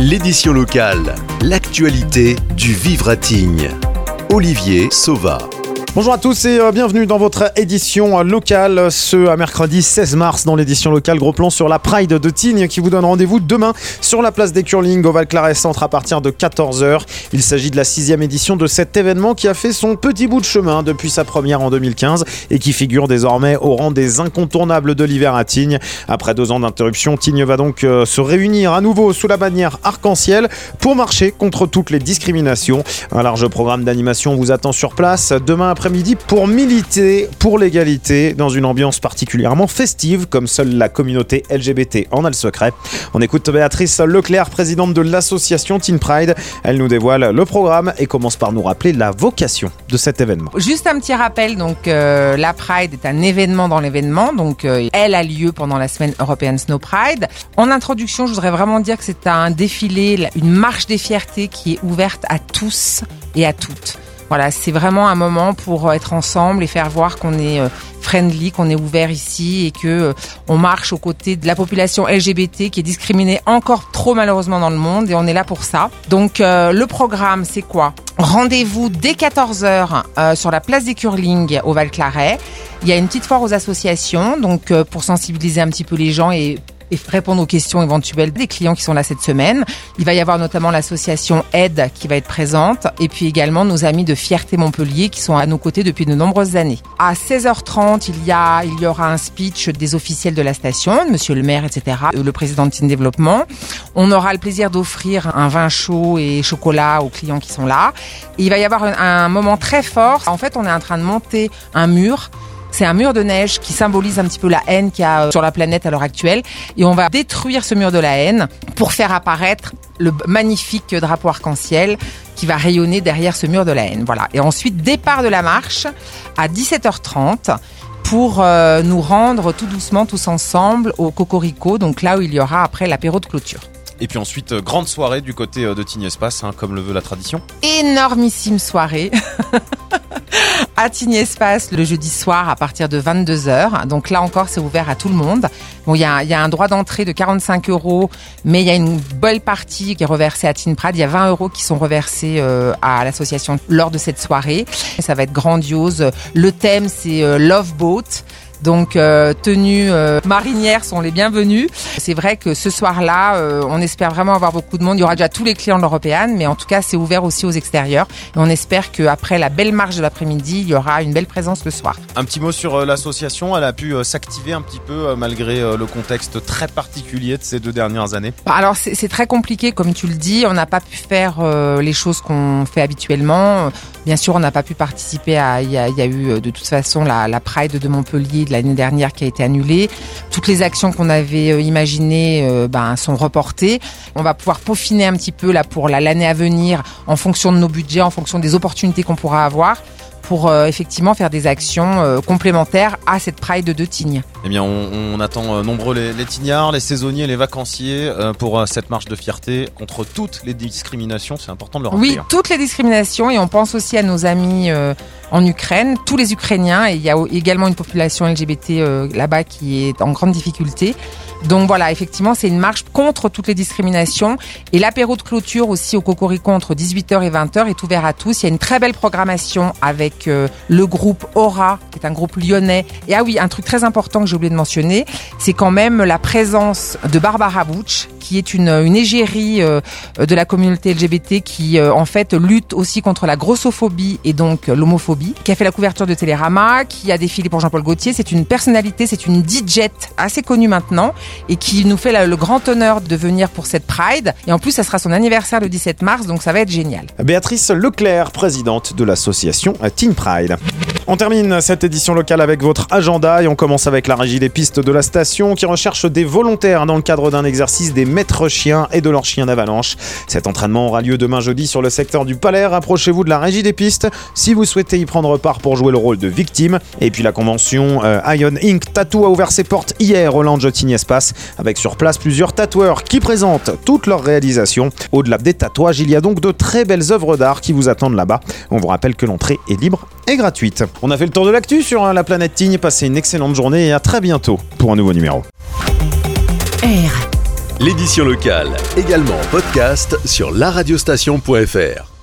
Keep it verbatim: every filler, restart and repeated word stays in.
L'édition locale, l'actualité du Vivre à Tignes. Olivier Sauva. Bonjour à tous et bienvenue dans votre édition locale, ce mercredi seize mars dans l'édition locale. Gros plan sur la Pride de Tignes qui vous donne rendez-vous demain sur la place des Curling au Val-Claret Centre à partir de quatorze heures. Il s'agit de la sixième édition de cet événement qui a fait son petit bout de chemin depuis sa première en deux mille quinze et qui figure désormais au rang des incontournables de l'hiver à Tignes. Après deux ans d'interruption, Tignes va donc euh, se réunir à nouveau sous la bannière arc-en-ciel pour marcher contre toutes les discriminations. Un large programme d'animation vous attend sur place demain après midi pour militer pour l'égalité dans une ambiance particulièrement festive comme seule la communauté L G B T en a le secret. On écoute Béatrice Leclerc, présidente de l'association Teen Pride. Elle nous dévoile le programme et commence par nous rappeler la vocation de cet événement. Juste un petit rappel, donc euh, la Pride est un événement dans l'événement, donc euh, elle a lieu pendant la semaine European Snow Pride. En introduction, je voudrais vraiment dire que c'est un défilé, une marche des fiertés qui est ouverte à tous et à toutes. Voilà, c'est vraiment un moment pour être ensemble et faire voir qu'on est friendly, qu'on est ouvert ici et que on marche aux côtés de la population L G B T qui est discriminée encore trop malheureusement dans le monde et on est là pour ça. Donc euh, le programme, c'est quoi ? Rendez-vous dès quatorze heures euh, sur la place des Curling au Val-Claret. Il y a une petite foire aux associations, donc euh, pour sensibiliser un petit peu les gens et et répondre aux questions éventuelles des clients qui sont là cette semaine. Il va y avoir notamment l'association Aide qui va être présente et puis également nos amis de Fierté Montpellier qui sont à nos côtés depuis de nombreuses années. À seize heures trente, il y a, il y aura un speech des officiels de la station, monsieur le maire, et cetera, le président de Teen Développement. On aura le plaisir d'offrir un vin chaud et chocolat aux clients qui sont là. Et il va y avoir un, un moment très fort. En fait, on est en train de monter un mur. C'est un mur de neige qui symbolise un petit peu la haine qu'il y a sur la planète à l'heure actuelle. Et on va détruire ce mur de la haine pour faire apparaître le magnifique drapeau arc-en-ciel qui va rayonner derrière ce mur de la haine. Voilà. Et ensuite, départ de la marche à dix-sept heures trente pour euh, nous rendre tout doucement, tous ensemble, au Cocorico, donc là où il y aura après l'apéro de clôture. Et puis ensuite, euh, grande soirée du côté euh, de Tignes Espace, hein, comme le veut la tradition. Énormissime soirée à Tignes Espace le jeudi soir à partir de vingt-deux heures. Donc là encore, c'est ouvert à tout le monde. Bon, il y a, y a un droit d'entrée de quarante-cinq euros, mais il y a une belle partie qui est reversée à Teen Pride. Il y a vingt euros qui sont reversés euh, à l'association lors de cette soirée. Et ça va être grandiose. Le thème, c'est euh, Love Boat. Donc euh, tenues euh, marinières sont les bienvenues. C'est vrai que ce soir-là, euh, on espère vraiment avoir beaucoup de monde. Il y aura déjà tous les clients de l'European, mais en tout cas, c'est ouvert aussi aux extérieurs. Et on espère qu'après la belle marche de l'après-midi, il y aura une belle présence le soir. Un petit mot sur euh, l'association. Elle a pu euh, s'activer un petit peu euh, malgré euh, le contexte très particulier de ces deux dernières années. Alors c'est, c'est très compliqué, comme tu le dis. On n'a pas pu faire euh, les choses qu'on fait habituellement. Bien sûr, on n'a pas pu participer à. Il y a, il y a eu de toute façon la, la Pride de Montpellier de l'année dernière qui a été annulée. Toutes les actions qu'on avait euh, imaginées euh, ben, sont reportées. On va pouvoir peaufiner un petit peu là pour la, l'année à venir en fonction de nos budgets, en fonction des opportunités qu'on pourra avoir pour euh, effectivement faire des actions euh, complémentaires à cette Pride de Tignes. Eh bien, on, on attend euh, nombreux les, les tignards, les saisonniers, les vacanciers euh, pour euh, cette marche de fierté contre toutes les discriminations. C'est important de le rappeler. Oui, toutes les discriminations et on pense aussi à nos amis euh, en Ukraine, tous les Ukrainiens et il y a également une population L G B T euh, là-bas qui est en grande difficulté. Donc voilà, effectivement, c'est une marche contre toutes les discriminations et l'apéro de clôture aussi au Cocorico entre dix-huit heures et vingt heures est ouvert à tous. Il y a une très belle programmation avec euh, le groupe Aura, qui est un groupe lyonnais. Et ah oui, un truc très important que j'ai oublié de mentionner, c'est quand même la présence de Barbara Buch, qui est une, une égérie euh, de la communauté L G B T qui euh, en fait lutte aussi contre la grossophobie et donc euh, l'homophobie, qui a fait la couverture de Télérama, qui a défilé pour Jean-Paul Gaultier. C'est une personnalité, c'est une D J assez connue maintenant et qui nous fait la, le grand honneur de venir pour cette Pride. Et en plus, ça sera son anniversaire le dix-sept mars, donc ça va être génial. Béatrice Leclerc, présidente de l'association Teen Pride. On termine cette édition locale avec votre agenda et on commence avec la régie des pistes de la station qui recherche des volontaires dans le cadre d'un exercice des maîtres chiens et de leurs chiens d'avalanche. Cet entraînement aura lieu demain jeudi sur le secteur du Palais. Rapprochez-vous de la régie des pistes si vous souhaitez y prendre part pour jouer le rôle de victime. Et puis la convention euh, Ion Inc Tattoo a ouvert ses portes hier au Lounge Tignes Espace avec sur place plusieurs tatoueurs qui présentent toutes leurs réalisations. Au-delà des tatouages, il y a donc de très belles œuvres d'art qui vous attendent là-bas. On vous rappelle que l'entrée est libre et gratuite. On a fait le tour de l'actu sur la planète Tignes. Passez une excellente journée et à très bientôt pour un nouveau numéro. R L'édition locale, également en podcast sur la radiostation point f r.